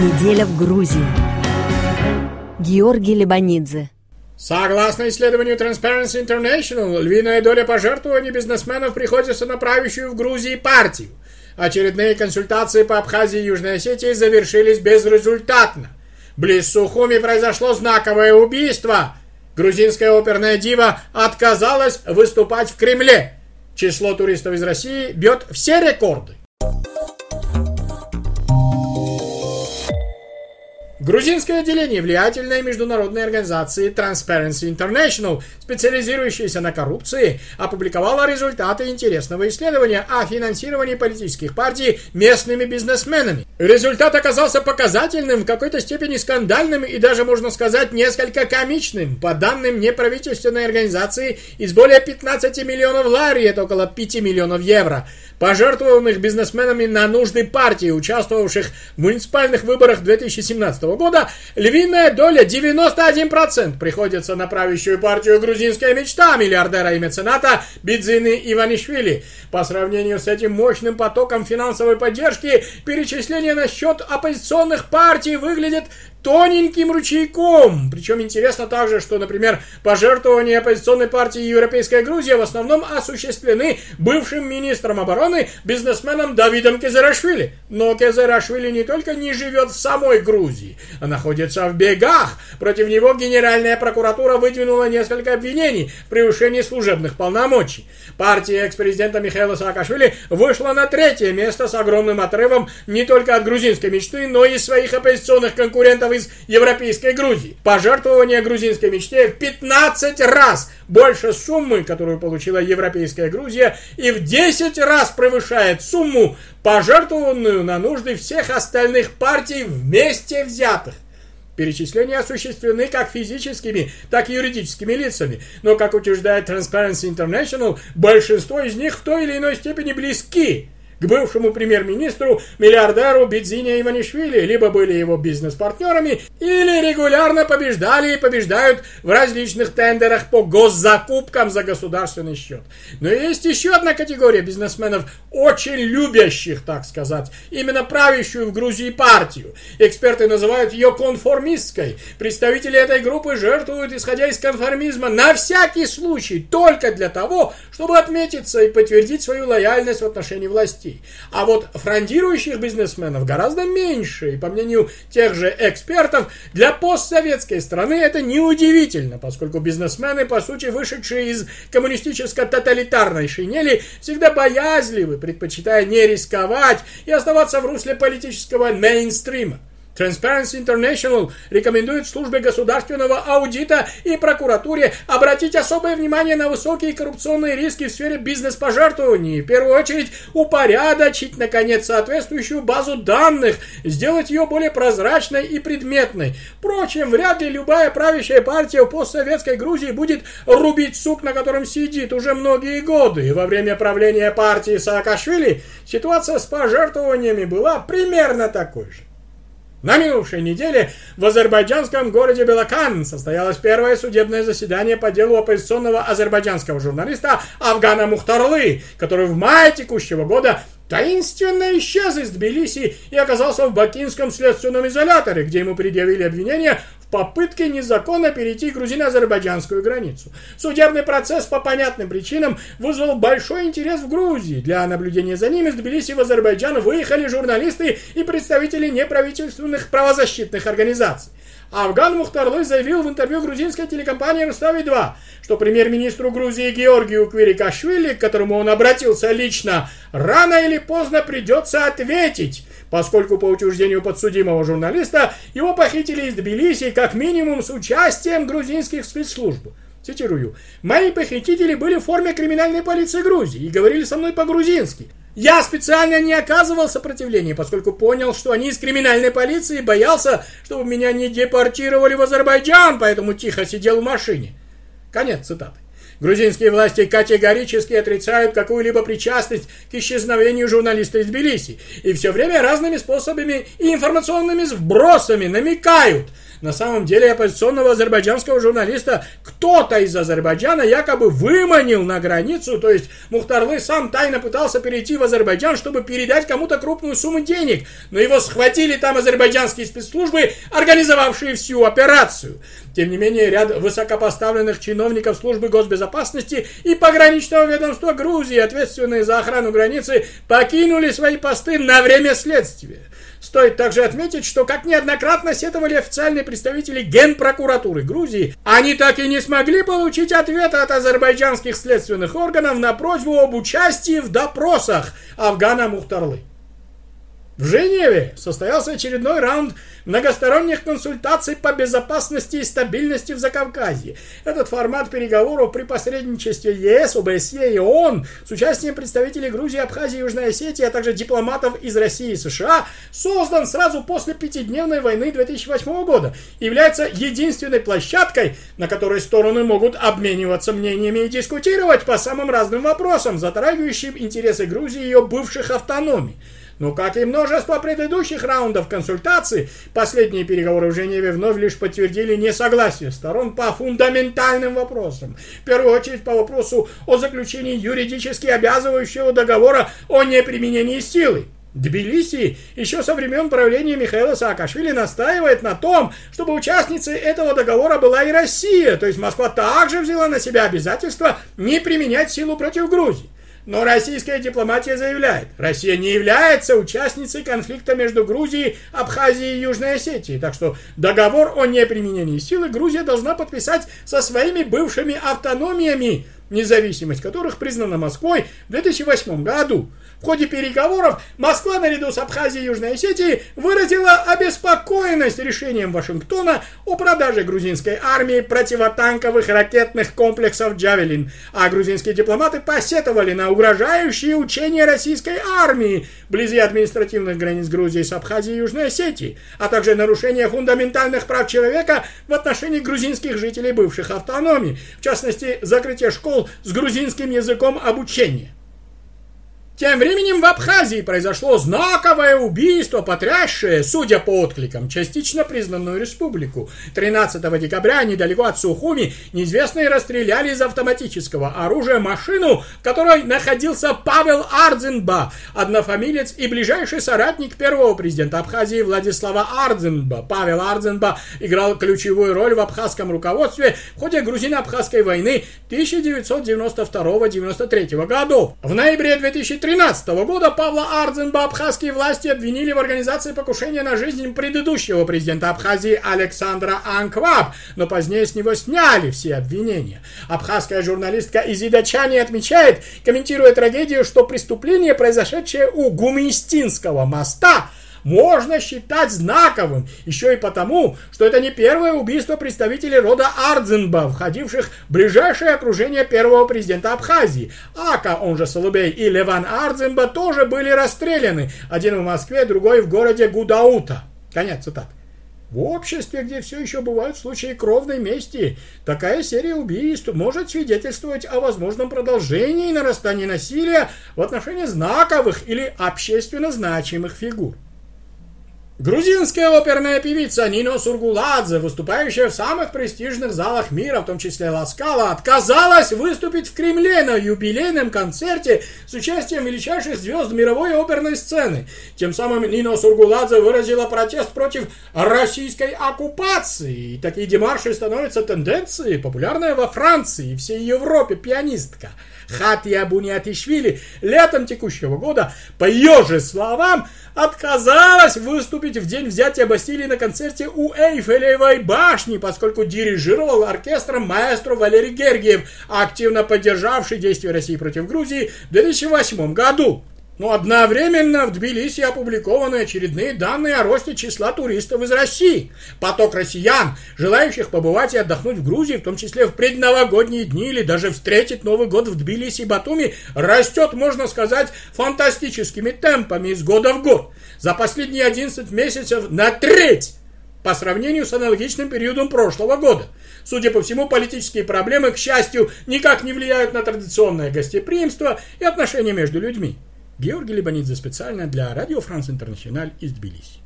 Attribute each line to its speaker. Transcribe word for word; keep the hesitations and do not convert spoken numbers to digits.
Speaker 1: Неделя в Грузии. Георгий Лебанидзе.
Speaker 2: Согласно исследованию Transparency International, львиная доля пожертвований бизнесменов приходится на правящую в Грузии партию. Очередные консультации по Абхазии и Южной Осетии завершились безрезультатно. Близ Сухуми произошло знаковое убийство. Грузинская оперная дива отказалась выступать в Кремле. Число туристов из России бьет все рекорды. Грузинское отделение влиятельной международной организации Transparency International, специализирующейся на коррупции, опубликовало результаты интересного исследования о финансировании политических партий местными бизнесменами. Результат оказался показательным, в какой-то степени скандальным и даже, можно сказать, несколько комичным. По данным неправительственной организации, из более пятнадцати миллионов лари, это около пяти миллионов евро, пожертвованных бизнесменами на нужды партий, участвовавших в муниципальных выборах две тысячи семнадцатого года, львиная доля девяносто один процент приходится на правящую партию «Грузинская мечта» миллиардера и мецената Бидзины Иванишвили. По сравнению с этим мощным потоком финансовой поддержки, перечисление на счет оппозиционных партий выглядит тоненьким ручейком. Причем интересно также, что, например, пожертвования оппозиционной партии «Европейская Грузия» в основном осуществлены бывшим министром обороны, бизнесменом Давидом Кезерашвили. Но Кезерашвили не только не живет в самой Грузии, а находится в бегах. Против него Генеральная прокуратура выдвинула несколько обвинений в превышении служебных полномочий. Партия экс-президента Михаила Саакашвили вышла на третье место с огромным отрывом не только от грузинской мечты, но и своих оппозиционных конкурентов из Европейской Грузии. Пожертвование грузинской мечте в пятнадцать раз больше суммы, которую получила Европейская Грузия, и в десять раз превышает сумму, пожертвованную на нужды всех остальных партий вместе взятых. Перечисления осуществлены как физическими, так и юридическими лицами, но, как утверждает Transparency International, большинство из них в той или иной степени близки к бывшему премьер-министру, миллиардеру Бидзине Иванишвили, либо были его бизнес-партнерами, или регулярно побеждали и побеждают в различных тендерах по госзакупкам за государственный счет. Но есть еще одна категория бизнесменов, очень любящих, так сказать, именно правящую в Грузии партию. Эксперты называют ее конформистской. Представители этой группы жертвуют, исходя из конформизма, на всякий случай, только для того, чтобы отметиться и подтвердить свою лояльность в отношении властей. А вот фрондирующих бизнесменов гораздо меньше, и по мнению тех же экспертов, для постсоветской страны это неудивительно, поскольку бизнесмены, по сути, вышедшие из коммунистическо-тоталитарной шинели, всегда боязливы, предпочитая не рисковать и оставаться в русле политического мейнстрима. Transparency International рекомендует службе государственного аудита и прокуратуре обратить особое внимание на высокие коррупционные риски в сфере бизнес-пожертвований. В первую очередь упорядочить, наконец, соответствующую базу данных, сделать ее более прозрачной и предметной. Впрочем, вряд ли любая правящая партия в постсоветской Грузии будет рубить сук, на котором сидит уже многие годы. И во время правления партии Саакашвили ситуация с пожертвованиями была примерно такой же. На минувшей неделе в азербайджанском городе Белакан состоялось первое судебное заседание по делу оппозиционного азербайджанского журналиста Афгана Мухтарлы, который в мае текущего года таинственно исчез из Тбилиси и оказался в Бакинском следственном изоляторе, где ему предъявили обвинения в попытке незаконно перейти грузино-азербайджанскую границу. Судебный процесс по понятным причинам вызвал большой интерес в Грузии. Для наблюдения за ним из Тбилиси в Азербайджан выехали журналисты и представители неправительственных правозащитных организаций. Афган Мухтарлы заявил в интервью грузинской телекомпании Рустави-два, что премьер-министру Грузии Георгию Квирикашвили, к которому он обратился лично, рано или поздно придется ответить, поскольку по утверждению подсудимого журналиста его похитили из Тбилиси как минимум с участием грузинских спецслужб. Цитирую: «Мои похитители были в форме криминальной полиции Грузии и говорили со мной по-грузински. Я специально не оказывал сопротивления, поскольку понял, что они из криминальной полиции, и боялся, чтобы меня не депортировали в Азербайджан, поэтому тихо сидел в машине». Конец цитаты. Грузинские власти категорически отрицают какую-либо причастность к исчезновению журналиста из Тбилиси и все время разными способами и информационными вбросами намекают. На самом деле оппозиционного азербайджанского журналиста кто-то из Азербайджана якобы выманил на границу, то есть Мухтарлы сам тайно пытался перейти в Азербайджан, чтобы передать кому-то крупную сумму денег, но его схватили там азербайджанские спецслужбы, организовавшие всю операцию. Тем не менее, ряд высокопоставленных чиновников службы госбезопасности и пограничного ведомства Грузии, ответственные за охрану границы, покинули свои посты на время следствия. Стоит также отметить, что, как неоднократно сетовали официальные представители Генпрокуратуры Грузии, они так и не смогли получить ответа от азербайджанских следственных органов на просьбу об участии в допросах Афгана Мухтарлы. В Женеве состоялся очередной раунд многосторонних консультаций по безопасности и стабильности в Закавказье. Этот формат переговоров при посредничестве ЕС, ОБСЕ и ООН с участием представителей Грузии, Абхазии и Южной Осетии, а также дипломатов из России и США создан сразу после пятидневной войны две тысячи восьмого года и является единственной площадкой, на которой стороны могут обмениваться мнениями и дискутировать по самым разным вопросам, затрагивающим интересы Грузии и ее бывших автономий. Но, как и множество предыдущих раундов консультаций, последние переговоры в Женеве вновь лишь подтвердили несогласие сторон по фундаментальным вопросам. В первую очередь по вопросу о заключении юридически обязывающего договора о неприменении силы. Тбилиси еще со времен правления Михаила Саакашвили настаивает на том, чтобы участницей этого договора была и Россия, то есть Москва также взяла на себя обязательство не применять силу против Грузии. Но российская дипломатия заявляет, Россия не является участницей конфликта между Грузией, Абхазией и Южной Осетией, так что договор о неприменении силы Грузия должна подписать со своими бывшими автономиями, независимость которых признана Москвой в две тысячи восьмом году. В ходе переговоров Москва наряду с Абхазией и Южной Осетией выразила обеспокоенность решением Вашингтона о продаже грузинской армии противотанковых ракетных комплексов «Джавелин», а грузинские дипломаты посетовали на угрожающие учения российской армии вблизи административных границ Грузии с Абхазией и Южной Осетией, а также нарушение фундаментальных прав человека в отношении грузинских жителей бывших автономий, в частности, закрытие школ с грузинским языком обучения. Тем временем в Абхазии произошло знаковое убийство, потрясшее, судя по откликам, частично признанную республику. тринадцатого декабря недалеко от Сухуми неизвестные расстреляли из автоматического оружия машину, в которой находился Павел Ардзинба, однофамилец и ближайший соратник первого президента Абхазии Владислава Ардзинба. Павел Ардзинба играл ключевую роль в абхазском руководстве в ходе грузино-абхазской войны тысяча девятьсот девяносто второго — девяносто третьего годов. В ноябре две тысячи тринадцатого года Павла Ардзинба абхазские власти обвинили в организации покушения на жизнь предыдущего президента Абхазии Александра Анкваб, но позднее с него сняли все обвинения. Абхазская журналистка Изида Чани отмечает, комментируя трагедию, что преступление, произошедшее у Гумистинского моста, можно считать знаковым, еще и потому, что это не первое убийство представителей рода Ардзинба, входивших в ближайшее окружение первого президента Абхазии. Ака, он же Солубей, и Леван Ардзинба тоже были расстреляны, один в Москве, другой в городе Гудаута. Конец цитаты. В обществе, где все еще бывают случаи кровной мести, такая серия убийств может свидетельствовать о возможном продолжении и нарастании насилия в отношении знаковых или общественно значимых фигур. Грузинская оперная певица Нино Сургуладзе, выступающая в самых престижных залах мира, в том числе Ла Скала, отказалась выступить в Кремле на юбилейном концерте с участием величайших звезд мировой оперной сцены. Тем самым Нино Сургуладзе выразила протест против российской оккупации. И такие демарши становятся тенденцией, популярная во Франции и всей Европе пианистка Хатия Буниатишвили летом текущего года, по ее же словам, отказалась выступить в день взятия Бастилии на концерте у Эйфелевой башни, поскольку дирижировал оркестром маэстро Валерий Гергиев, активно поддержавший действия России против Грузии в две тысячи восьмом году. Но одновременно в Тбилиси опубликованы очередные данные о росте числа туристов из России. Поток россиян, желающих побывать и отдохнуть в Грузии, в том числе в предновогодние дни или даже встретить Новый год в Тбилиси и Батуми, растет, можно сказать, фантастическими темпами из года в год. За последние одиннадцать месяцев на треть по сравнению с аналогичным периодом прошлого года. Судя по всему, политические проблемы, к счастью, никак не влияют на традиционное гостеприимство и отношения между людьми. Георгий Либанидзе специально для Радио Франс Интернациональ из Тбилиси.